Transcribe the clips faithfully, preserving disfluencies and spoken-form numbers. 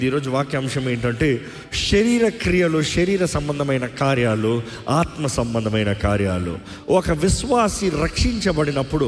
ఈరోజు వాక్యాంశం ఏంటంటే శరీర క్రియలు, శరీర సంబంధమైన కార్యాలు, ఆత్మ సంబంధమైన కార్యాలు. ఒక విశ్వాసి రక్షించబడినప్పుడు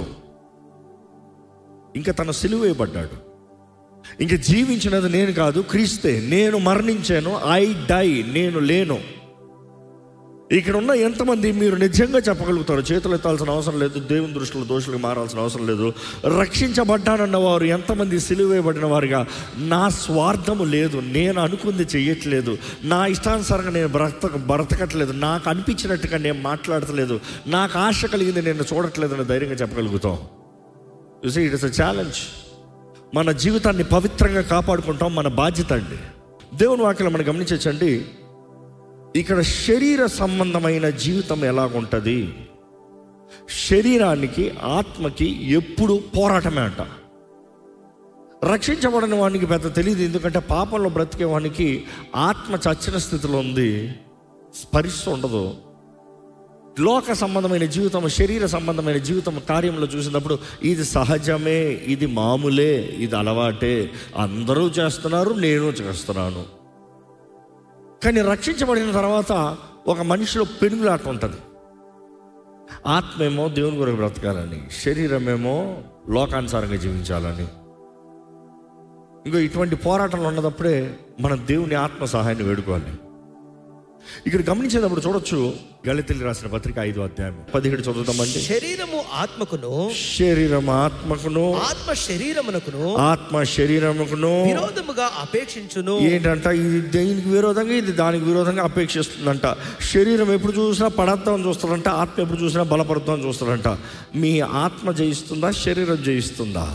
ఇంకా తన సిలువ వేయబడ్డాడు. ఇంక జీవించినది నేను కాదు, క్రీస్తే. నేను మరణించాను, ఐ డై, నేను లేను. ఇక్కడ ఉన్న ఎంతమంది మీరు నిజంగా చెప్పగలుగుతారు? చేతులు ఎత్తాల్సిన అవసరం లేదు, దేవుని దృష్టిలో దోషులకు మారాల్సిన అవసరం లేదు. రక్షించబడ్డానన్న వారు ఎంతమంది సిలువ వేయబడిన వారుగా, నా స్వార్థము లేదు, నేను అనుకుంది చెయ్యట్లేదు, నా ఇష్టానుసారంగా నేను బ్రతక బ్రతకట్లేదు, నాకు అనిపించినట్టుగా నేను మాట్లాడట్లేదు, నాకు ఆశ కలిగింది నేను చూడట్లేదు అని ధైర్యంగా చెప్పగలుగుతాం. You see, it is a challenge. మన జీవితాన్ని పవిత్రంగా కాపాడుకుంటాం, మన బాధ్యత అండి. దేవుని వాక్యం మనం గమనించండి. ఇక్కడ శరీర సంబంధమైన జీవితం ఎలాగుంటుంది? శరీరానికి, ఆత్మకి ఎప్పుడు పోరాటమే అంట. రక్షించబడిన వానికి పెద్ద తెలియదు, ఎందుకంటే పాపంలో బ్రతికే వానికి ఆత్మ చచ్చిన స్థితిలో ఉంది, స్పరిశ ఉండదు. లోక సంబంధమైన జీవితం, శరీర సంబంధమైన జీవితం కార్యంలో చూసినప్పుడు ఇది సహజమే, ఇది మామూలే, ఇది అలవాటే, అందరూ చేస్తున్నారు, నేను చేస్తున్నాను. కానీ రక్షించబడిన తర్వాత ఒక మనిషిలో పెనుగులాట ఉంటుంది. ఆత్మేమో దేవుని కొరకు బ్రతకాలని, శరీరమేమో లోకానుసారంగా జీవించాలని. ఇంకో ఇటువంటి పోరాటంలో ఉన్నదప్పుడే మనం దేవుని ఆత్మ సహాయాన్ని వేడుకోవాలి. ఇక్కడ గమనించేటప్పుడు చూడొచ్చు, గళితీయులకు రాసిన పత్రిక ఐదో అధ్యాయం పదిహేడు చదువుతామండి. శరీరము ఆత్మకును, శరీరం ఆత్మకును, ఆత్మ శరీరమునకును, ఆత్మ శరీరముకును విరోధముగా అపేక్షించును. ఏంటంట? ఇది దేనికి విరోధంగా, ఇది దానికి విరోధంగా అపేక్షిస్తుందంట. శరీరం ఎప్పుడు చూసినా పడద్దామని చూస్తారంట, ఆత్మ ఎప్పుడు చూసినా బలపడద్దామని చూస్తారంట. మీ ఆత్మ జయిస్తుందా, శరీరం జయిస్తుందా?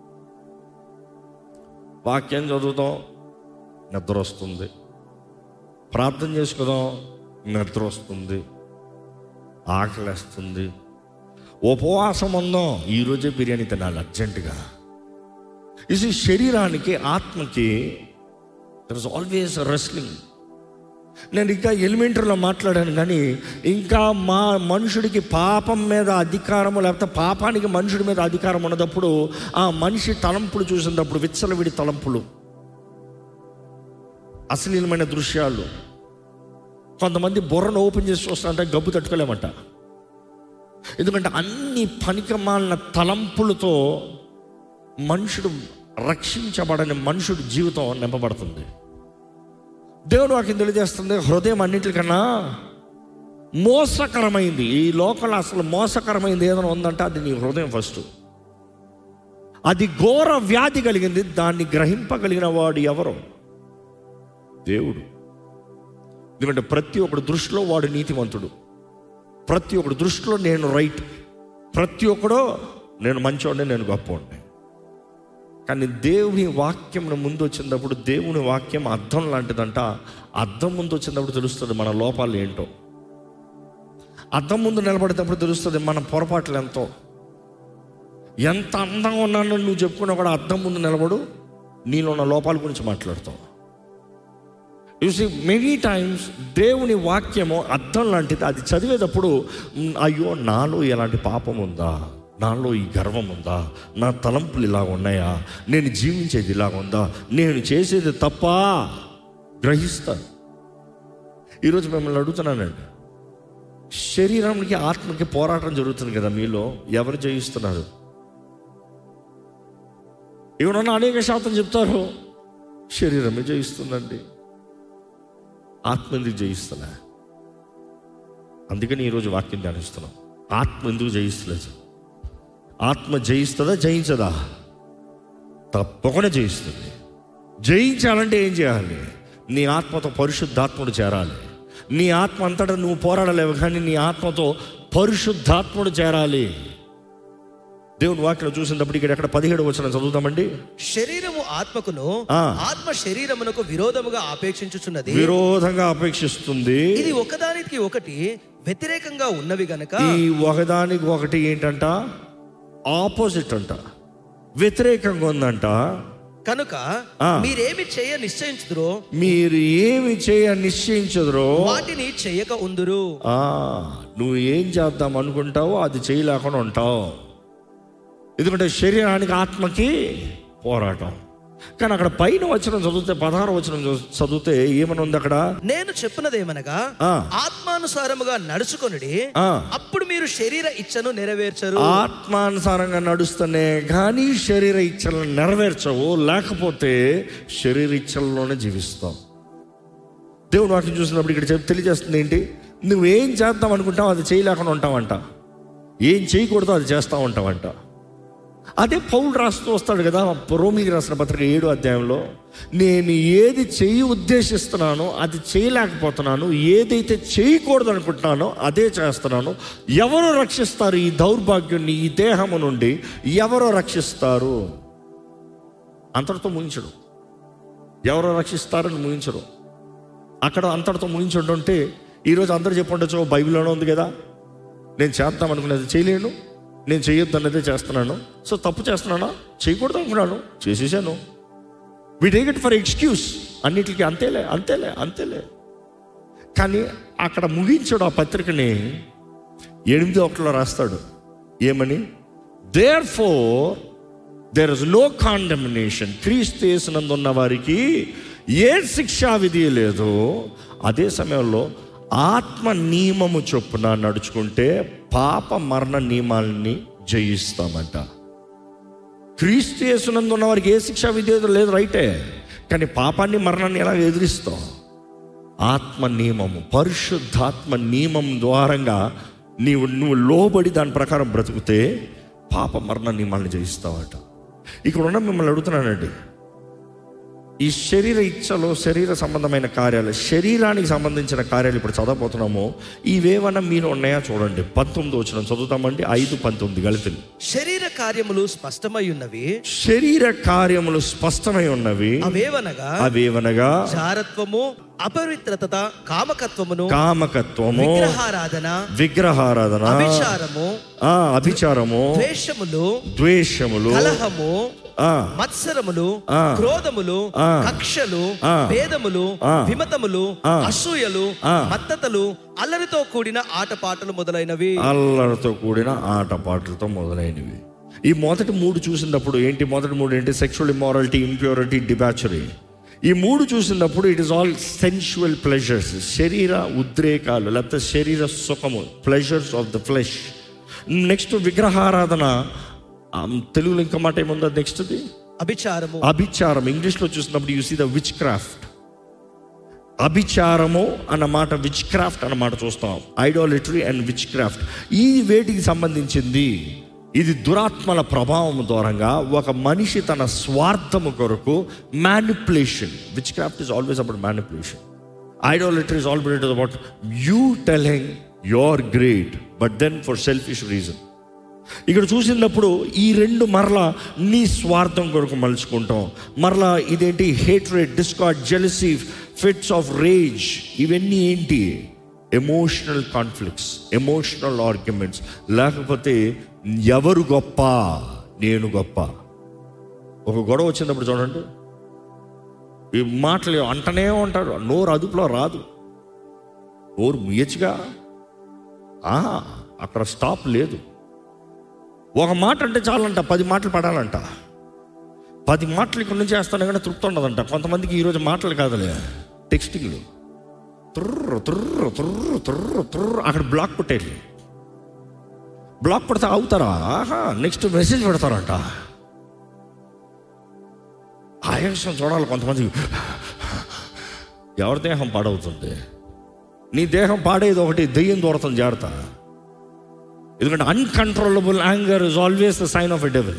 వాక్యం చదువుతాం, నిద్ర వస్తుంది. ప్రార్థన చేసుకుందాం, నిద్ర వస్తుంది, ఆకలేస్తుంది. ఉపవాసం ఉందాం, ఈరోజే బిర్యానీ తినాలి అర్జెంటుగా. ఇది శరీరానికి, ఆత్మకి దర్ ఇస్ ఆల్వేస్ రెస్లింగ్. నేను ఇంకా ఎలిమెంటరీలో మాట్లాడాను, కానీ ఇంకా మా మనుషుడికి పాపం మీద అధికారము, లేకపోతే పాపానికి మనుషుడి మీద అధికారం ఉన్నప్పుడు ఆ మనిషి తలంపులు చూసినప్పుడు విచ్చలవిడి తలంపులు, అశ్లీలమైన దృశ్యాలు. కొంతమంది బుర్రను ఓపెన్ చేసి చూస్తారంటే గబ్బు తట్టుకోలేమంట. ఎందుకంటే అన్ని పనికిమాలిన తలంపులతో మనుషుడు, రక్షించబడని మనుషుడి జీవితం నింపబడుతుంది. దేవుడు వాక్యం తెలియజేస్తుంది, హృదయం అన్నింటికన్నా మోసకరమైంది. ఈ లోకంలో అసలు మోసకరమైంది ఏదైనా ఉందంటే అది నీ హృదయం ఫస్ట్. అది ఘోర వ్యాధి కలిగింది. దాన్ని గ్రహింపగలిగిన వాడు ఎవరు? దేవుడు. ఎందుకంటే ప్రతి ఒక్కడి దృష్టిలో వాడు నీతివంతుడు, ప్రతి ఒక్కడి దృష్టిలో నేను రైట్, ప్రతి ఒక్కడో నేను మంచివాడిని, నేను గొప్పవాడిని. కానీ దేవుని వాక్యం ముందు వచ్చినప్పుడు, దేవుని వాక్యం అద్దం లాంటిదంట. అద్దం ముందు వచ్చినప్పుడు తెలుస్తుంది మన లోపాలు ఏంటో. అద్దం ముందు నిలబడేటప్పుడు తెలుస్తుంది మన పొరపాట్లు ఎంతో. ఎంత అందంగా ఉన్నానో నువ్వు చెప్పుకున్నా కూడా అద్దం ముందు నిలబడు, నీలో ఉన్న లోపాల గురించి మాట్లాడతావు. యు సీ, మెనీ టైమ్స్ దేవుని వాక్యము అద్దం లాంటిది. అది చదివేటప్పుడు అయ్యో నాలో ఎలాంటి పాపం ఉందా, నాలో ఈ గర్వం ఉందా, నా తలంపులు ఇలా ఉన్నాయా, నేను జీవించేది ఇలా ఉందా, నేను చేసేది తప్ప గ్రహిస్తాను. ఈరోజు మిమ్మల్ని అడుగుతున్నానండి, శరీరానికి, ఆత్మకి పోరాటం జరుగుతుంది కదా, మీలో ఎవరు జయిస్తున్నారు? ఎవరన్నా అనేక శాతం చెప్తారు శరీరమే జయిస్తుందండి, ఆత్మ ఎందుకు జయిస్తున్నా? అందుకని ఈరోజు వాక్యం ధ్యానిస్తున్నాం. ఆత్మ ఎందుకు జయిస్తలేదు? ఆత్మ జయిస్తుందా, జయించదా? తప్పకుండా జయిస్తుంది. జయించాలంటే ఏం చేయాలి? నీ ఆత్మతో పరిశుద్ధాత్ముడు చేరాలి. నీ ఆత్మ అంతటా నువ్వు పోరాడలేవు, కానీ నీ ఆత్మతో పరిశుద్ధాత్ముడు చేరాలి. దేవుని వాక్యం చూసినప్పుడు ఇక్కడ ఎక్కడ పదిహేడు వచనం చదువుతామండి. శరీరము ఆత్మకును, ఆత్మ శరీరమునకు విరోధముగా అపేక్షించుచున్నది. విరోధంగా అపేక్షిస్తుంది. ఇది ఒకదానికి ఒకటి వ్యతిరేకంగా ఉన్నవి గనక. ఈ ఒకదానికి ఒకటి ఏంటంట? ఆపోజిట్ అంట, వ్యతిరేకంగా ఉందంట. కనుక మీరేమి చేయ నిశ్చయించుదురో, మీరు ఏమి చేయ నిశ్చయించుదురో వాటిని చేయక ఉందురు. నువ్వు ఏం చేద్దాం అనుకుంటావో అది చేయలేకుండా ఉంటావు. ఎందుకంటే శరీరానికి, ఆత్మకి పోరాటం. కానీ అక్కడ పైన వచనం చదివితే, పదహారు వచనం చదివితే ఏమని ఉంది అక్కడ? నేను చెప్పినదేమనగా ఆత్మానుసారముగా నడుచుకొనుడి, అప్పుడు మీరు శరీర ఇచ్చను నెరవేర్చరు. ఆత్మానుసారంగా నడుస్తూనే కానీ శరీర ఇచ్చలను నెరవేర్చవు, లేకపోతే శరీర ఇచ్చలలోనే జీవిస్తావు. దేవుడు వాక్యం చూసినప్పుడు ఇక్కడ చెప్పి తెలియజేస్తుంది ఏంటి? నువ్వేం చేద్దాం అనుకుంటావు అది చేయలేకుండా ఉంటావంట, ఏం చేయకూడదో అది చేస్తూ ఉంటావంట. అదే పౌలు రాస్తూ వస్తాడు కదా రోమీకి రాసిన పత్రిక ఏడో అధ్యాయంలో, నేను ఏది చేయి ఉద్దేశిస్తున్నానో అది చేయలేకపోతున్నాను, ఏదైతే చేయకూడదు అనుకుంటున్నానో అదే చేస్తున్నాను. ఎవరో రక్షిస్తారు ఈ దౌర్భాగ్యాన్ని, ఈ దేహము నుండి ఎవరో రక్షిస్తారు? అంతటితో ముగించడు. ఎవరో రక్షిస్తారని ముగించడు. అక్కడ అంతటితో ముగించుంటుంటే ఈరోజు అందరూ చెప్పుండొచ్చు, బైబిల్లోనే ఉంది కదా, నేను చేద్దాం అనుకునేది చేయలేను, నేను చేయొద్దు అన్నదే చేస్తున్నాను, సో తప్పు చేస్తున్నానా? చేయకూడదు అనుకున్నాను, చేసేసాను. We take it for excuse. అన్నిటికీ అంతేలే అంతేలే అంతేలే. కానీ అక్కడ ముగించాడు ఆ పత్రికని. ఎనిమిది ఒకటిలో రాస్తాడు ఏమని? Therefore there is no condemnation, క్రీస్తు యేసునందు ఉన్న వారికి ఏ శిక్షా విధి లేదు. అదే సమయంలో ఆత్మ నియమము చొప్పున నడుచుకుంటే పాప మరణ నియమాలని జయిస్తామంట. క్రీస్తు యేసునందు ఉన్న వారికి ఏ శిక్షా విధి లేదు, రైటే. కానీ పాపాన్ని మరణాన్ని ఎలా ఎదిరిస్తాం? ఆత్మ నియమము, పరిశుద్ధాత్మ నియమం ద్వారంగా నీవు నువ్వు లోబడి దాని ప్రకారం బ్రతుకుతే పాప మరణ నియమాలను జయిస్తావట. ఇక్కడ ఉన్న మిమ్మల్ని అడుగుతున్నానండి, ఈ శరీర ఇచ్చలో శరీర సంబంధమైన కార్యాలు, శరీరానికి సంబంధించిన కార్యాలు ఇప్పుడు చదవబోతున్నాము. ఇవేమన్నా మీరు ఉన్నాయా చూడండి. పంతొమ్మిది వచనం చదువుతామండి, ఐదు పంతొమ్మిది గళితులు. శరీర కార్యములు స్పష్టమై ఉన్నవి, శరీర కార్యములు స్పష్టమై ఉన్నవి. అవేవనగా అవేవనగా జారత్వము, అపవిత్రత, కామకత్వమును, కామకత్వము, విగ్రహారాధన, విగ్రహారాధన, అభిచారము, ఆ అభిచారము, ద్వేషములు, ద్వేషములు, కలహము, మత్సరములు, క్రోధములు, కక్షలు, భేదములు, విమతములు, అసూయలు, మత్తతలు, అల్లరితో కూడిన ఆటపాటలు మొదలైనవి. అల్లరితో కూడిన ఆటపాటలతో మొదలైనవి. ఈ మొదటి మూడు చూసినప్పుడు ఏంటి? మొదటి మూడు ఏంటి? Sexual immorality, impurity, debauchery. ఈ మూడు చూసినప్పుడు it is all sensual pleasures, శరీర ఉద్రేకాలు లేకపోతే శరీర సుఖము, pleasures of the flesh. Next విగ్రహారాధన, తెలుగులో ఇంకా మాట ఏముందో నెక్స్ట్ది? అభిచారము. అభిచారం ఇంగ్లీష్లో చూసినప్పుడు you see the witchcraft. అభిచారము అన్న మాట, విచ్ క్రాఫ్ట్ అన్న మాట చూస్తాం. Idolatry and witchcraft. ఈ వేటికి సంబంధించింది? ఇది దురాత్మల ప్రభావం ద్వారంగా ఒక మనిషి తన స్వార్థము కొరకు manipulation. Witchcraft is always about manipulation. Idolatry is always about you telling your great but then for selfish reason. ఇక్కడ చూసినప్పుడు ఈ రెండు మరలా నీ స్వార్థం కొరకు మలుచుకుంటాం. మరలా ఇదేంటి? Hatred, discord, jealousy, fits of rage. ఇవన్నీ ఏంటి? Emotional conflicts, emotional arguments. లేకపోతే ఎవరు గొప్ప, నేను గొప్ప. ఒక గొడవ వచ్చినప్పుడు చూడండి, ఈ మాటలు అంటనే ఉంటారు, నోరు అదుపులో రాదు, నోరు ముయ్యచ్చుగా, అక్కడ స్టాప్ లేదు. ఒక మాట అంటే చాలంట, పది మాటలు పడాలంట. పది మాటలు ఇక్కడ నుంచి వేస్తాను కానీ తృప్తి ఉండదంట. కొంతమందికి ఈరోజు మాటలు కాదులే, టెక్స్టింగ్లు, తుర్రు తుర్రు తుర్రు తుర్రు తుర్రు. అక్కడ బ్లాక్ కొట్టేది, బ్లాక్ కొడితే అవుతారా? ఆహా, నెక్స్ట్ మెసేజ్ పెడతారంట. ఆయాసం చూడాలి కొంతమంది. ఎవరి దేహం పాడవుతుంది? నీ దేహం పాడేది ఒకటి, దెయ్యం దూరతం జాగ్రత్త. ఎందుకంటే uncontrollable anger is always the sign of a devil.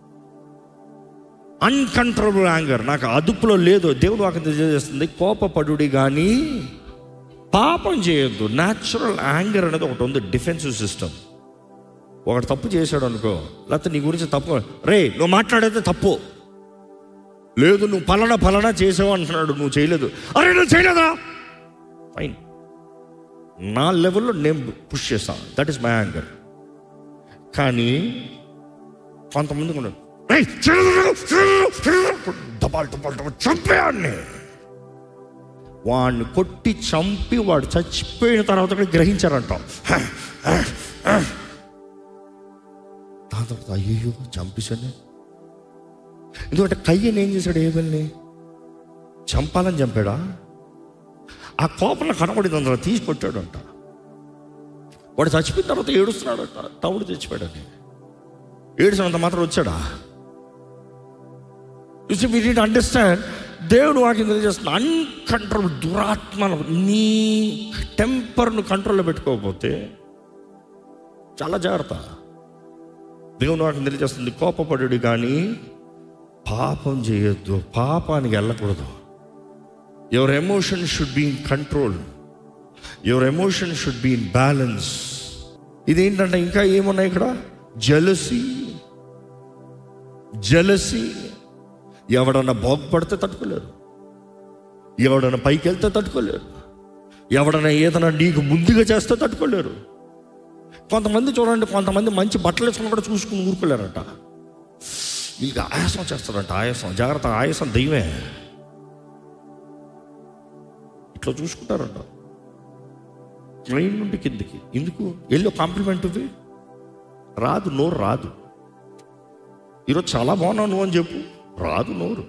Uncontrollable anger, నాకు అదుపులో లేదు. దేవుడు వాక్యం తెలియజేస్తుంది, కోపపడుడి కానీ పాపం చేయొద్దు. న్యాచురల్ యాంగర్ అనేది ఒకటి ఉంది, డిఫెన్సివ్ సిస్టమ్. ఒకటి తప్పు చేశాడు అనుకో, లేకపోతే నీ గురించి తప్పు, రే నువ్వు మాట్లాడేది తప్పు, లేదు నువ్వు పలానా పలానా చేసావు అంటున్నాడు, నువ్వు చేయలేదు, అరే నువ్వు చేయలేదా, ఫైన్, నా లెవెల్లో నేను పుష్ చేస్తాను, దట్ ఈస్ మై యాంగర్. కానీ కొంతమంది దబాల్ దబాల్ దబాల్ చంపేయాన్ని, వాడిని కొట్టి చంపి వాడు చచ్చిపోయిన తర్వాత కూడా గ్రహించారంట. దాని తర్వాత అయ్యో చంపేశాను. ఎందుకంటే కయ్యను ఏం చేశాడు? ఏబెల్ని చంపాలని చంపాడా? ఆ కోపంలో కనబడింది అందులో తీసి కొట్టాడంట. వాడు చచ్చిపోయిన తర్వాత ఏడుస్తున్నాడట, తమ్ముడు చచ్చిపోయాడని. ఏడుసినంత మాత్రం వచ్చాడా? You see we need understand. దేవుడు వాక్యం తెలియజేస్తున్న అన్కంట్రోల్ దురాత్మను, నీ టెంపర్ను కంట్రోల్లో పెట్టుకోకపోతే చాలా జాగ్రత్త. దేవుడు వాక్యం తెలియజేస్తుంది, కోపపడు కానీ పాపం చేయొద్దు, పాపానికి వెళ్ళకూడదు. Your emotion should be in control, your emotion should be in balance. ఇదేంటంటే ఇంకా ఏమున్నాయి ఇక్కడ? జెలసీ. జెలసీ ఎవడన్నా బాగుపడితే తట్టుకోలేరు, ఎవడన్నా పైకి వెళ్తే తట్టుకోలేరు, ఎవడన్నా ఏదైనా నీకు ముందుగా చేస్తే తట్టుకోలేరు. కొంతమంది చూడండి, కొంతమంది మంచి బట్టలు వేసుకుని కూడా చూసుకుని ఊరుకోలేరట. మీకు ఆయాసం చేస్తారంట. ఆయాసం, జాగ్రత్త, ఆయాసం దయ్యమే. ఇట్లా చూసుకుంటారంట ట్రైన్ నుండి కిందికి. ఎందుకు? ఎల్లో కాంప్లిమెంట్ ఇవి రాదు, నోరు రాదు. ఈరోజు చాలా బాగున్నావు నువ్వు అని చెప్పు, రాదు నోరు.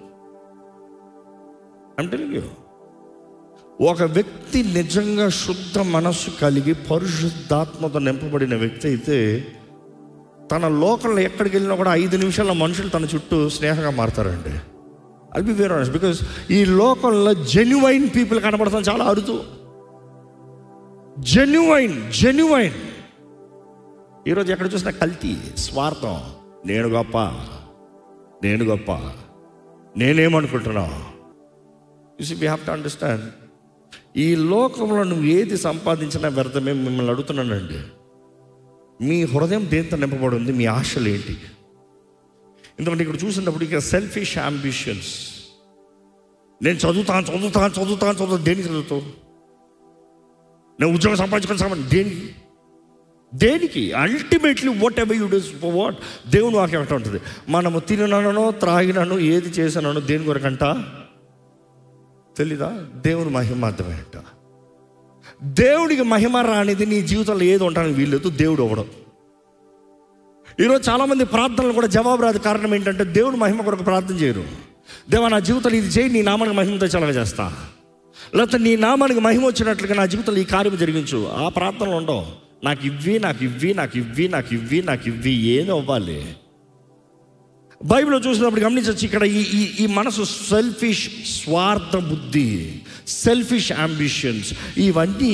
అంటే ఒక వ్యక్తి నిజంగా శుద్ధ మనస్సు కలిగి పరిశుద్ధాత్మతో నింపబడిన వ్యక్తి అయితే తన లోకంలో ఎక్కడికి వెళ్ళినా కూడా ఐదు నిమిషాల మనుషులు తన చుట్టూ స్నేహంగా మారుతారండి. అది బి వెరీ ఆనెస్ట్. బికాస్ ఈ లోకంలో జెన్యువైన్ పీపుల్ కనబడతాం చాలా అరుదు. జెన్యువైన్ జెన్యువైన్ ఈరోజు ఎక్కడ చూసినా కల్తీ, స్వార్థం, నేను గొప్ప, నేను గొప్ప, నేనేమనుకుంటున్నా. You see we have to understand. ఈ లోకంలో నువ్వు ఏది సంపాదించినా వ్యర్థమే. మిమ్మల్ని అడుగుతున్నానండి, మీ హృదయం దేంతో నింపబడి ఉంది? మీ ఆశలు ఏంటి? ఎందుకంటే ఇక్కడ చూసినప్పుడు ఇక సెల్ఫిష్ అంబిషన్స్. నేను చదువుతాను చదువుతాను చదువుతాను చదువుతాను దేనికి చదువుతావు? నేను ఉద్యోగం సంపాదించుకొని సంపాదించు దేనికి? దేనికి? Ultimately whatever you do for what? దేవుని వాక్యం ఎట్లా ఉంటుంది? మనము తిననో త్రాగినను ఏది చేసినానో దేని కొరకంట తెలీదా? దేవుని మహిమార్థమే అంట. దేవుడికి మహిమ రానిది నీ జీవితంలో ఏది ఉండడానికి వీల్లేదు. దేవుడు అవ్వడం. ఈరోజు చాలామంది ప్రార్థనలు కూడా జవాబు రాదు. కారణం ఏంటంటే దేవుడు మహిమ కొరకు ప్రార్థన చేయరు. దేవా నా జీవితంలో ఇది చేయి, నీ నామానికి మహిమ తెచ్చేలాగా చేస్తా, లేకపోతే నీ నామానికి మహిమ వచ్చినట్లుగా నా జీవితంలో ఈ కార్యం జరిగించు. ఆ ప్రార్థనలు ఉండవు. నాకు ఇవ్వి నాకు ఇవ్వి నాకు ఇవ్వి నాకు ఇవ్వి నాకు ఇవ్వి ఏదో అవ్వాలి. బైబిల్లో చూసినప్పుడు గమనించవచ్చు, ఇక్కడ ఈ ఈ ఈ మనసు సెల్ఫిష్, స్వార్థ బుద్ధి, సెల్ఫిష్ అంబిషన్స్, ఇవన్నీ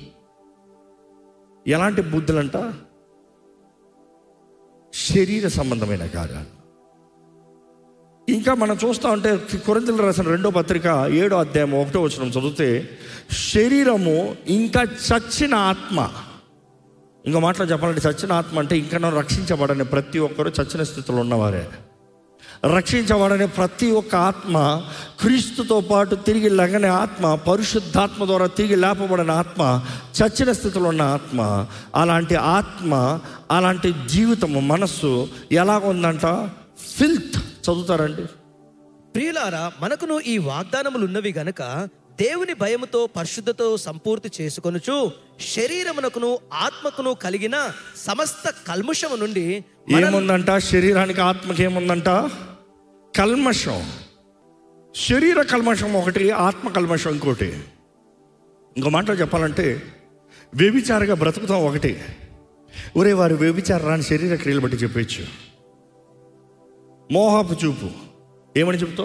ఎలాంటి బుద్ధులంట? శరీర సంబంధమైన కార్యాలు. ఇంకా మనం చూస్తూ ఉంటే కొరింథీయులకు రాసిన రెండో పత్రిక ఏడో అధ్యాయం ఒకటో వచనం చదివితే, శరీరము ఇంకా చచ్చిన ఆత్మ. ఇంకో మాటలో చెప్పాలంటే చచ్చిన ఆత్మ అంటే ఇంకా రక్షించబడని ప్రతి ఒక్కరూ చచ్చిన స్థితిలో ఉన్నవారే. రక్షించబడని ప్రతి ఒక్క ఆత్మ, క్రీస్తుతో పాటు తిరిగి లగని ఆత్మ, పరిశుద్ధాత్మ ద్వారా తిరిగి లేపబడిన ఆత్మ, చచ్చిన స్థితిలో ఉన్న ఆత్మ. అలాంటి ఆత్మ, అలాంటి జీవితము, మనస్సు ఎలాగ ఉందంట? ఫిల్త్. చదువుతారండి. ప్రియులారా, మనకును ఈ వాగ్దానములు ఉన్నవి గనుక దేవుని భయముతో పరిశుద్ధతో సంపూర్తి చేసుకొనుచు శరీరమునకును ఆత్మకును కలిగిన సమస్త కల్ముషము నుండి. ఏముందంట? శరీరానికి ఆత్మకి ఏముందంట? కల్మషం. శరీర కల్మషం ఒకటి, ఆత్మ కల్మషం ఇంకోటి. ఇంకో మాటలో చెప్పాలంటే వ్యభిచారిగా బ్రతుకుతాం ఒకటి. ఒరే వారు వ్యభిచారాన్ని శరీర క్రియలు బట్టి చెప్పచ్చు. మోహపు చూపు ఏమని చెప్తావు?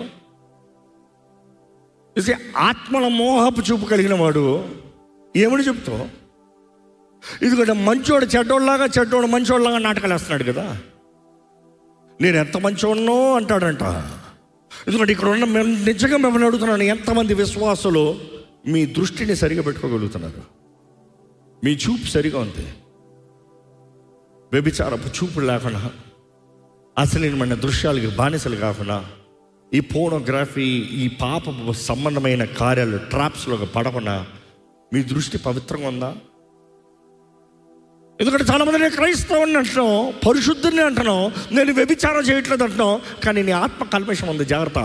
ఆత్మల మోహపు చూపు కలిగిన వాడు ఏమని చెప్తావు? ఇదిగోండి, మంచోడు చెడ్డోళ్ళలాగా, చెడ్డోడు మంచోళ్ళలాగా నాటకాలు వేస్తున్నాడు కదా. నేను ఎంత మంచోడనో అంటాడంట. ఎందుకంటే ఇక్కడ ఉన్న మేము నిజంగా మిమ్మల్ని అడుగుతున్నాను, ఎంతమంది విశ్వాసులు మీ దృష్టిని సరిగా పెట్టుకోగలుగుతున్నారు? మీ చూపు సరిగా ఉంది. వ్యభిచారపు చూపు లేకుండా, అసలైన దృశ్యాలకి బానిసలు కాకుండా, ఈ పోర్నోగ్రఫీ, ఈ పాప సంబంధమైన కార్యాలు, ట్రాప్స్లో పడకుండా మీ దృష్టి పవిత్రంగా ఉందా? ఎందుకంటే చాలామంది నేను క్రైస్తవుని అంటున్నావు, పరిశుద్ధుని అంటున్నావు, నేను వ్యభిచారం చేయట్లేదు అంటున్నావు, కానీ నీ ఆత్మ కల్మషం ఉంది. జాగ్రత్త.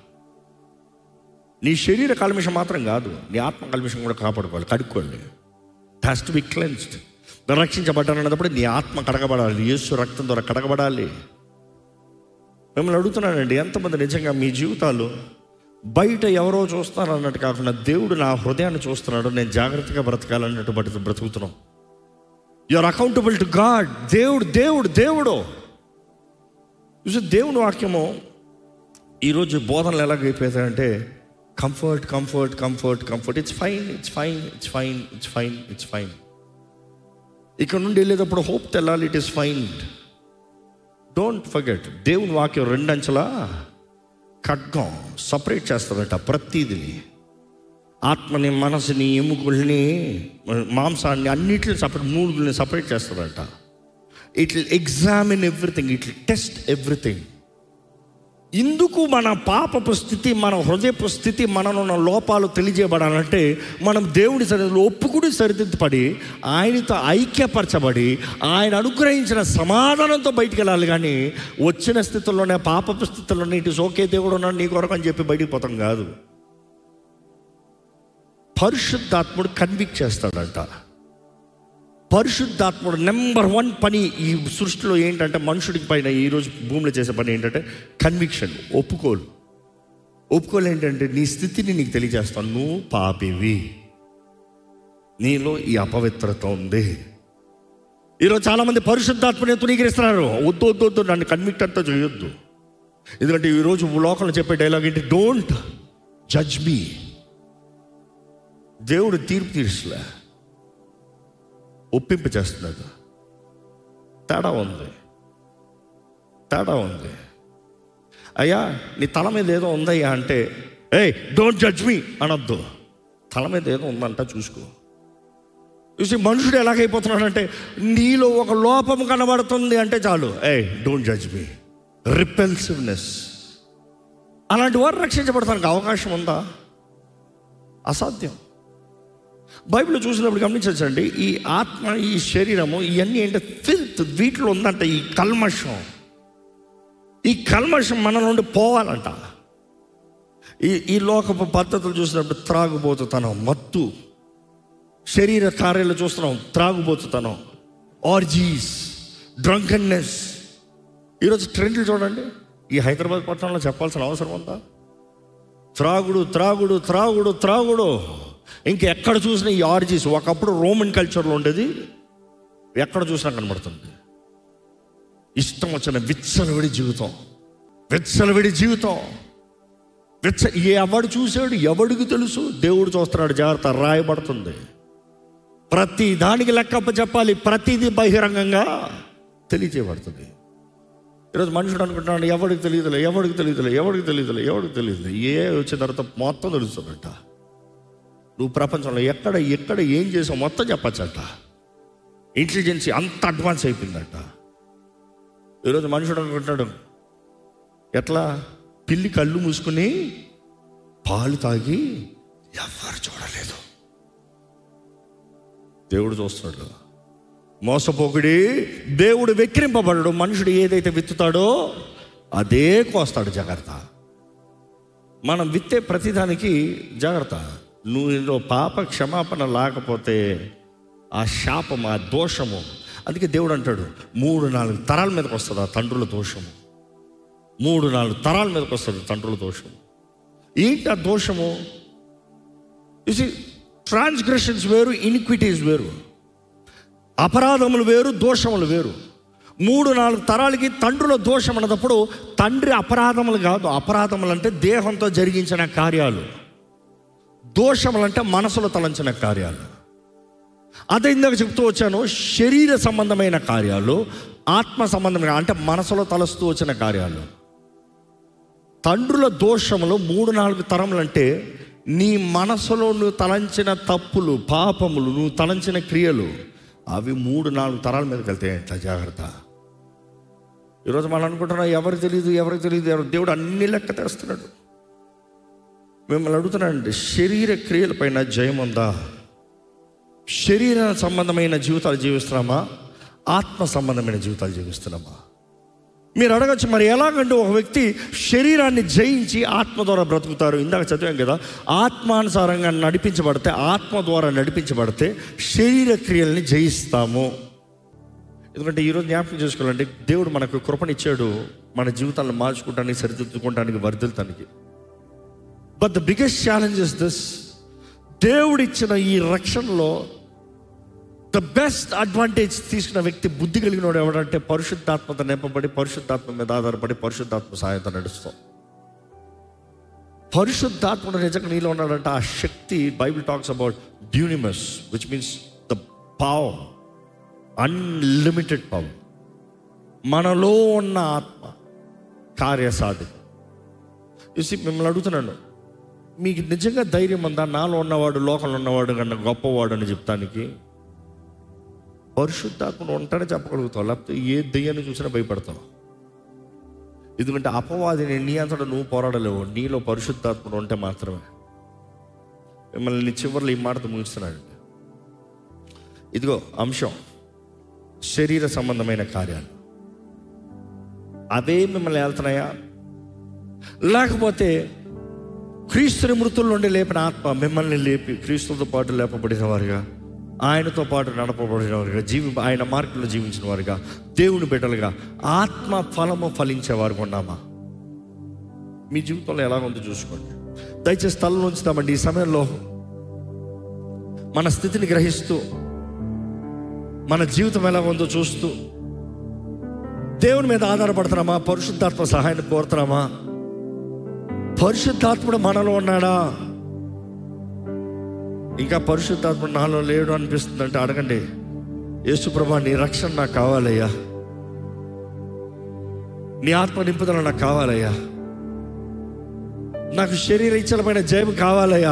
నీ శరీర కల్మషం మాత్రం కాదు, నీ ఆత్మ కల్మషం కూడా కాపాడుకోవాలి, కడుక్కోండి. It has to be cleansed. రక్షించబడ్డానన్నప్పుడు నీ ఆత్మ కడగబడాలి, యేసు రక్తం ద్వారా కడగబడాలి. మిమ్మల్ని అడుగుతున్నానండి, ఎంతమంది నిజంగా మీ జీవితాలు బయట ఎవరో చూస్తున్నారు అన్నట్టు కాకుండా దేవుడు నా హృదయాన్ని చూస్తున్నాడు, నేను జాగ్రత్తగా బ్రతకాలన్నట్టు బట్టి బ్రతుకుతున్నాం. You are accountable to God. దేవుడు దేవుడు దేవుడు చూసి దేవుని వాక్యము ఈరోజు బోధనలు ఎలాగైపోతాయంటే comfort comfort comfort comfort it's fine it's fine it's fine it's fine it's fine. ఇక్కడ నుండి వెళ్ళేటప్పుడు హోప్ తెల్లాలి, it is fine. Don't forget, దేవుని వాక్యం రెండంచెలా ఖడ్గం సపరేట్ చేస్తారట ప్రతిదీ. ఆత్మని, మనసుని, ఎముకల్ని, మాంసాన్ని అన్నిటిని సపరేట్, మూడుని సపరేట్ చేస్తారట. It will examine everything, it will test everything. ఇందుకు మన పాపపు స్థితి, మన హృదయపు స్థితి, మనలో ఉన్న లోపాలు తెలియజేయబడాలంటే మనం దేవుడి సన్నిధిలో ఒప్పుకుని సరిదిద్దపడి ఆయనతో ఐక్యపరచబడి ఆయన అనుగ్రహించిన సమాధానంతో బయటికి వెళ్ళాలి. కానీ వచ్చిన స్థితిలోనే, పాపపు స్థితిలోనే ఇటు ఓకే దేవుడు ఉన్నాడు నీ కొరకు అని చెప్పి బయటికి పోతాం కాదు. పరిశుద్ధాత్ముడు కన్విక్ట్ చేస్తాడంట. పరిశుద్ధాత్ముడు నెంబర్ వన్ పని ఈ సృష్టిలో ఏంటంటే, మనుషుడికి పైన ఈరోజు భూమిలో చేసే పని ఏంటంటే కన్విక్షన్, ఒప్పుకోలు. ఒప్పుకోలు ఏంటంటే నీ స్థితిని నీకు తెలియజేస్తాను, నువ్వు పాపివి, నీలో ఈ అపవిత్రత ఉంది. ఈరోజు చాలామంది పరిశుద్ధాత్మని తునీకరిస్తున్నారు. వద్దు వద్దు వద్దు నన్ను కన్విక్ట్ అంతా చేయొద్దు. ఎందుకంటే ఈరోజు లోకంలో చెప్పే డైలాగ్ ఏంటి, డోంట్ జడ్జ్ మీ. దేవుడు తీర్పు తీర్చలే, ఒప్పింపు చేస్తున్నాడు. తేడా ఉంది, తేడా ఉంది. అయ్యా నీ తల మీద ఏదో ఉందయ్యా అంటే, ఏయ్ డోంట్ జడ్జ్ మీ అనొద్దు. తల మీద ఏదో ఉందంట చూసుకో. చూసి మనుషుడు ఎలాగైపోతున్నాడంటే, నీలో ఒక లోపం కనబడుతుంది అంటే చాలు, ఏయ్ డోంట్ జడ్జ్ మీ. రిపెల్సివ్నెస్. అలాంటి వారు రక్షించబడటానికి అవకాశం ఉందా? అసాధ్యం. బైబిల్లో చూసినప్పుడు గమనించండి, ఈ ఆత్మ, ఈ శరీరము, ఇవన్నీ ఏంటంటే ఫిల్త్, వీటిలో ఉందంట ఈ కల్మషం. ఈ కల్మషం మన నుండి పోవాలంట. ఈ ఈ లోకపు పద్ధతులు చూసినప్పుడు త్రాగుబోతుతనం, మత్తు, శరీర కార్యాలు చూస్తున్నాం, త్రాగుబోతుతనం, ఆర్జీస్, డ్రంకన్నెస్. ఈరోజు ట్రెండ్లు చూడండి. ఈ హైదరాబాద్ పట్టణంలో చెప్పాల్సిన అవసరం ఉందా? త్రాగుడు త్రాగుడు త్రాగుడు త్రాగుడు. ఇంకెక్కడ చూసినా ఈ ఆర్జీస్. ఒకప్పుడు రోమన్ కల్చర్లో ఉండేది, ఎక్కడ చూసినా కనబడుతుంది. ఇష్టం వచ్చిన విచ్చలవిడి జీవితం, విచ్చలవిడి జీవితం, విచ్చ ఎవడు చూశాడు, ఎవడికి తెలుసు? దేవుడు చూస్తున్నాడు, జాగ్రత్త. రాయబడుతుంది, ప్రతి దానికి లెక్కప్ప చెప్పాలి, ప్రతిదీ బహిరంగంగా తెలియజేయబడుతుంది. ఈరోజు మనుషుడు అనుకుంటున్నాడు, ఎవడికి తెలియదులే, ఎవడికి తెలియదులే, ఎవడికి తెలియదులే, ఎవడికి తెలియదులే. ఏ వచ్చిన తర్వాత మొత్తం తెలుస్తుందంట. నువ్వు ప్రపంచంలో ఎక్కడ ఎక్కడ ఏం చేసావు మొత్తం చెప్పచ్చంట. ఇంటెలిజెన్సీ అంత అడ్వాన్స్ అయిపోయిందంట. ఈరోజు మనుషుడు అనుకుంటాడు, ఎట్లా పిల్లి కళ్ళు మూసుకుని పాలు తాగి ఎవరు చూడలేదు, దేవుడు చూస్తున్నాడు. మోసపోకుడి, దేవుడు వెక్కిరింపబడడు. మనుషుడు ఏదైతే విత్తుతాడో అదే కోస్తాడు. జాగ్రత్త. మనం విత్తే ప్రతిదానికి జాగ్రత్త. నువ్వు పాప క్షమాపణ లేకపోతే ఆ శాపం, ఆ దోషము. అందుకే దేవుడు అంటాడు, మూడు నాలుగు తరాల మీదకి వస్తుంది ఆ తండ్రుల దోషము. మూడు నాలుగు తరాల మీదకి వస్తుంది తండ్రుల దోషము. ఏంటి ఆ దోషము? ఇది ట్రాన్స్గ్రెషన్స్ వేరు, ఇనిక్విటీస్ వేరు. అపరాధములు వేరు, దోషములు వేరు. మూడు నాలుగు తరాలకి తండ్రుల దోషం అన్నప్పుడు తండ్రి అపరాధములు కాదు. అపరాధములు అంటే దేహంతో జరిగించిన కార్యాలు, దోషములు అంటే మనసులో తలంచిన కార్యాలు. అదే ఇందాక చెప్తూ వచ్చాను, శరీర సంబంధమైన కార్యాలు, ఆత్మ సంబంధమైన అంటే మనసులో తలస్తూ వచ్చిన కార్యాలు. తండ్రుల దోషములు మూడు నాలుగు తరములు అంటే నీ మనసులో నువ్వు తలంచిన తప్పులు, పాపములు, నువ్వు తలంచిన క్రియలు, అవి మూడు నాలుగు తరాల మీదకి వెళ్తాయంట. జాగ్రత్త. ఈరోజు మనం అనుకుంటున్నాం, ఎవరికి తెలియదు, ఎవరికి తెలియదు, ఎవరు. దేవుడు అన్ని లెక్క తెస్తున్నాడు. మిమ్మల్ని అడుగుతున్నానండి, శరీర క్రియలపైన జయం ఉందా? శరీర సంబంధమైన జీవితాలు జీవిస్తున్నామా, ఆత్మ సంబంధమైన జీవితాలు జీవిస్తున్నామా? మీరు అడగచ్చు, మరి ఎలాగంటే ఒక వ్యక్తి శరీరాన్ని జయించి ఆత్మ ద్వారా బ్రతుకుతారు. ఇందాక చదివాం కదా, ఆత్మానుసారంగా నడిపించబడితే, ఆత్మ ద్వారా నడిపించబడితే శరీర క్రియల్ని జయిస్తాము. ఎందుకంటే ఈరోజు జ్ఞాపకం చేసుకోవాలంటే, దేవుడు మనకు కృపనిచ్చాడు. మన జీవితాలను మార్చుకోవడానికి, సరిదిద్దుకోవడానికి, వర్ధిల్తానికి. But the biggest challenge is this: దేవుడిచ్చిన ఈ రక్షణలో ద బెస్ట్ అడ్వాంటేజ్ తీసుకున్న వ్యక్తి, బుద్ధి కలిగిన వాడు ఎవడంటే పరిశుద్ధాత్మతో నింపబడి, పరిశుద్ధాత్మ మీద ఆధారపడి, పరిశుద్ధాత్మ సహాయంతో నడుస్తాం. పరిశుద్ధాత్ముడు నిజంగా నీలో ఉన్నాడంటే ఆ శక్తి, బైబిల్ టాక్స్ అబౌట్ డ్యూనిమస్, which means the power, unlimited power. మనలో ఉన్న ఆత్మ కార్యసాధి. చూసి మిమ్మల్ని అడుగుతున్నాను, మీకు నిజంగా ధైర్యం ఉందా నాలో ఉన్నవాడు లోకంలో ఉన్నవాడు కన్నా గొప్పవాడు అని చెప్తానికి? పరిశుద్ధాత్మను ఉంటానే చెప్పగలుగుతావు, లేకపోతే ఏ దెయ్యాన్ని చూసినా భయపడతావు. ఎందుకంటే అపవాదిని నీ అంతటా నువ్వు పోరాడలేవు, నీలో పరిశుద్ధాత్మను ఉంటే మాత్రమే. మిమ్మల్ని చివరిలో ఈ మాటతో ముగిస్తున్నాడండి. ఇదిగో అంశం, శరీర సంబంధమైన కార్యాలు అవే మిమ్మల్ని వెళ్తున్నాయా, లేకపోతే క్రీస్తుని మృతుల నుండి లేపిన ఆత్మ మిమ్మల్ని లేపి క్రీస్తుతో పాటు లేపబడిన వారుగా, ఆయనతో పాటు నడపబడిన వారుగా, జీవి ఆయన మార్గంలో జీవించిన వారుగా, దేవుని బిడ్డలుగా ఆత్మ ఫలము ఫలించేవారు ఉన్నామా? మీ జీవితంలో ఎలా ఉందో చూసుకోండి. దయచేసి తలలో ఉంచుతామండి. ఈ సమయంలో మన స్థితిని గ్రహిస్తూ, మన జీవితం ఎలా ఉందో చూస్తూ, దేవుని మీద ఆధారపడుతున్నామా, పరిశుద్ధాత్మ సహాయాన్ని కోరుతున్నామా? పరిశుద్ధాత్ముడు మనలో ఉన్నాడా? ఇంకా పరిశుద్ధాత్ముడు నాలో లేడు అనిపిస్తుందంటే అడగండి, యేసు ప్రభువా నీ రక్షణ నాకు కావాలయ్యా, నీ ఆత్మ నింపుదల నాకు కావాలయ్యా, నాకు శరీర ఇచ్చలమైన జయం కావాలయ్యా,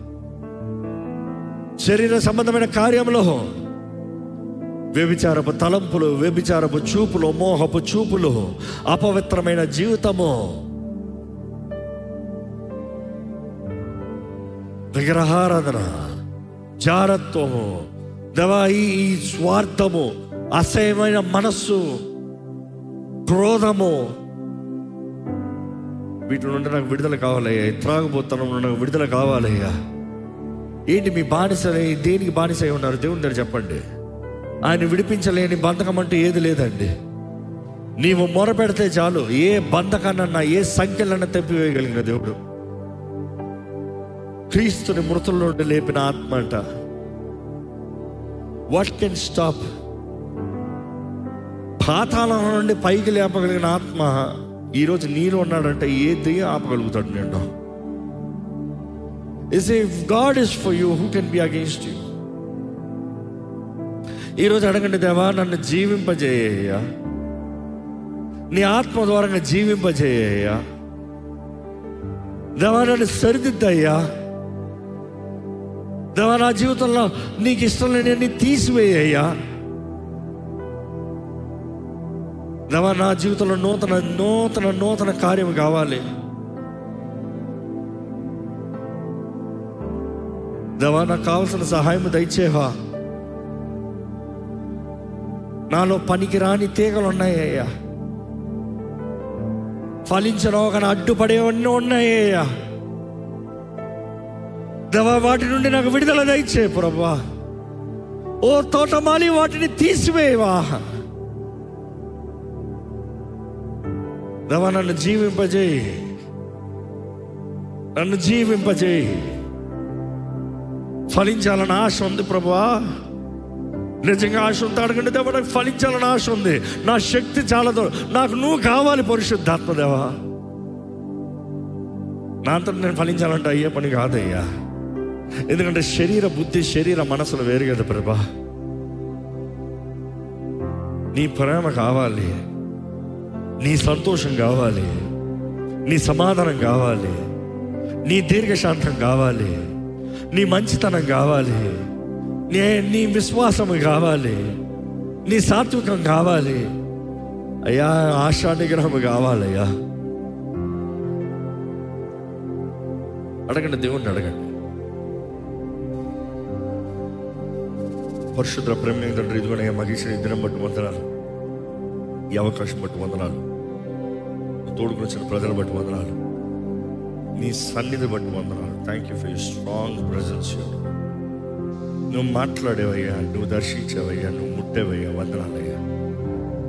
శరీర సంబంధమైన కార్యంలో వ్యభిచారపు తలంపులు, వ్యభిచారపు చూపులు, మోహపు చూపులు, అపవిత్రమైన జీవితము, విగ్రహారాధన, జారత్వము, దేవా ఈ స్వార్థము, అసహ్యమైన మనస్సు, క్రోధము, వీటి నుండి నాకు విడుదల కావాలయ్యా. త్రాగుబోతనం నుండి నాకు విడుదల కావాలయ్యా. ఏంటి మీ బానిస, దేనికి బానిస అయి ఉన్నారు? దేవుని దగ్గర చెప్పండి. ఆయన విడిపించలేని బంధకం అంటూ ఏది లేదండి. నీవు మొరపెడితే చాలు, ఏ బంధకాన్నన్నా, ఏ సంఖ్యలన్నా తెప్పివేయగలిగిన దేవుడు. క్రీస్తుని మృతుల నుండి లేపిన ఆత్మ అంట. What can stop? పాతాళం నుండి పైకి లేపగలిగిన ఆత్మ ఈరోజు నీలో ఉన్నాడంటే ఏ దెయ్యం ఆపగలుగుతాడు నేను? Is if God is for you, who can be against you? ఈరోజు అడగండి, దేవా నన్ను జీవింపజేయ్యా, నీ ఆత్మ ద్వారా జీవింపజేయ్యా, దేవా నన్ను సరిదిద్దయ్యా, దేవా నా జీవితంలో నీకు ఇష్టం లేని తీసివేయ్యా, దేవా నా జీవితంలో నూతన నూతన నూతన కార్యం కావాలి. దేవా నాకు కావాల్సిన సహాయం దయచేవా. నాలో పనికి రాని తీగలు ఉన్నాయ్యా, ఫలించడం కానీ అడ్డుపడేవన్నీ ఉన్నాయ్యా. దేవా వాటి నుండి నాకు విడుదల దయచే ప్రభువా. ఓ తోటమాలి వాటిని తీసివేయవా. దేవా నన్ను జీవింపజేయి, నన్ను జీవింపజేయి. ఫలించాలని ఆశ ఉంది ప్రభువా. నిజంగా ఆశ ఉంటే అడగండి, దేవా నాకు ఫలించాలని ఆశ ఉంది, నా శక్తి చాలదు, నాకు నువ్వు కావాలి పరిశుద్ధాత్మ దేవా. నా అంతా నేను ఫలించాలంటే అయ్యే పని కాదయ్యా. ఎందుకంటే శరీర బుద్ధి, శరీర మనసులు వేరు కదా ప్రభా. నీ ప్రేమ కావాలి, నీ సంతోషం కావాలి, నీ సమాధానం కావాలి, నీ దీర్ఘశాంతం కావాలి, నీ మంచితనం కావాలి, నీ నీ విశ్వాసం కావాలి, నీ సాత్వికం కావాలి అయ్యా, ఆశా నిగ్రహం కావాలయ్యా. అడగండి, దేవుణ్ణి అడగండి. పరిశుద్ధ ప్రేమ తండ్రి, ఇదిగోనయ్యా మగేశ్వరి దినం బట్టి వందనాలు, ఈ అవకాశం బట్టి వందనాలు, తోడుకు వచ్చిన ప్రజలు బట్టి వందనాలు, నీ సన్నిధి బట్టి వందనాలు. Thank you for your strong presence. నువ్వు మాట్లాడేవయ్యా, నువ్వు దర్శించావయ్యా, నువ్వు ముట్టేవయ్యా, వందనాలయ్యా.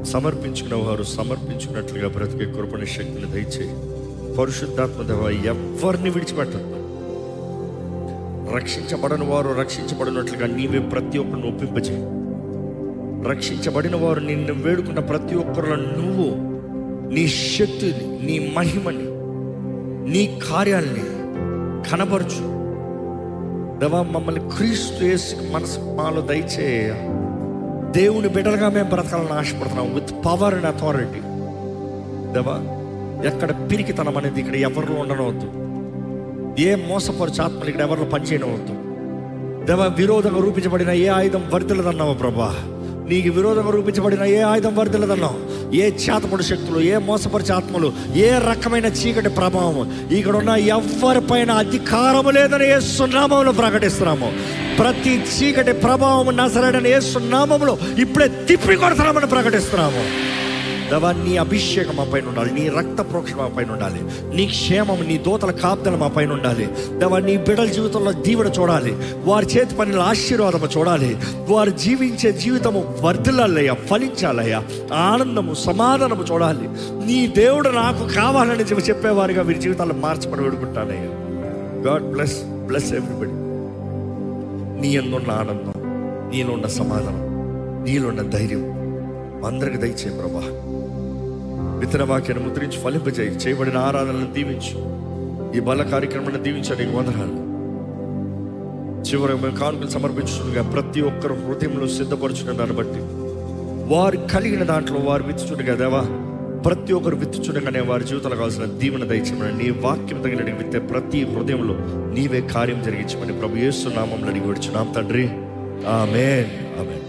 సమర్పించుకున్న వారు సమర్పించుకున్నట్లుగా బ్రతికే కృపణ శక్తిని దయచేయి. పరిశుద్ధాత్మ దేవ, ఎవరిని విడిచిపెట్టద్దు. రక్షించబడిన వారు రక్షించబడినట్లుగా నీవే ప్రతి ఒక్కరిని ఒప్పింపచేయి. రక్షించబడిన వారు నిన్ను వేడుకున్న ప్రతి ఒక్కరిలో నువ్వు నీ శక్తిని, నీ మహిమని, నీ కార్యాలని కనబరచు దేవా. మమ్మల్ని క్రీస్తు యేసు మనసు మాలో దయచేయ. దేవుని బిడ్డలుగా మేము బ్రతకాలని ఆశపడుతున్నాం విత్ పవర్ అండ్ అథారిటీ దేవా. ఎక్కడ పిరికితనం అనేది ఇక్కడ ఎవరిలో ఉండనవద్దు. ఏ మోసపరచు ఆత్మలు ఇక్కడ ఎవరిలో పనిచేయనవద్దు దేవా. విరోధంగా రూపించబడిన ఏ ఆయుధం వర్ధిల్లదన్నావు ప్రభా. నీకు విరోధంగా రూపించబడిన ఏ ఆయుధం వర్ధిల్లదన్నావు. ఏ చేతపడు శక్తులు, ఏ మోసపరిచే ఆత్మలు, ఏ రకమైన చీకటి ప్రభావం ఇక్కడ ఉన్న ఎవరిపైన అధికారము లేదని యేసు నామములో ప్రకటిస్తున్నాము. ప్రతి చీకటి ప్రభావం నజరేయుడైన యేసు నామములో ఇప్పుడే తిప్పి కొడతామని ప్రకటిస్తున్నాము దేవా. నీ అభిషేకం మా పైన ఉండాలి, నీ రక్త ప్రోక్షణ మా పైన ఉండాలి, నీ క్షేమం, నీ దూతల కాపుదల మా పైన ఉండాలి దేవా. నీ బిడ్డల జీవితంలో దీవెన చూడాలి, వారి చేతి పనుల ఆశీర్వాదము చూడాలి, వారు జీవించే జీవితము వర్ధిల్లాలయ్యా, ఫలించాలయ్యా, ఆనందము సమాధానము చూడాలి. నీ దేవుడు నాకు కావాలని చెప్పేవారిగా వీరి జీవితాలను మార్చబడి వేడుకుంటానయ్యా. God bless bless everybody. నీ అందున్న ఆనందం, నీలో ఉన్న సమాధానం, నీలో ఉన్న ధైర్యం అందరికి దయచే ప్రభా. విత్తన వాక్యాన్ని ముద్రించి ఫలింపజేయి. చేయబడిన ఆరాధనలను దీవించు. ఈ బల కార్యక్రమాన్ని దీవించడానికి నీకు వందనాలు. చివరికి మేము కానుకలు సమర్పించుగా ప్రతి ఒక్కరు హృదయంలో సిద్ధపరచుకున్న దాన్ని బట్టి వారు కలిగిన దాంట్లో వారు విత్తుచుండగా దేవా, ప్రతి ఒక్కరు విత్తుచుండగానే వారి జీవితంలో కావాల్సిన దీవెన దయచేయమని, నీ వాక్యం తగిన విత్తే ప్రతి హృదయంలో నీవే కార్యం జరిగించమని ప్రభు యేసు నామములో అడిగి వచ్చున్నాం తండ్రి. ఆమేన్, ఆమేన్.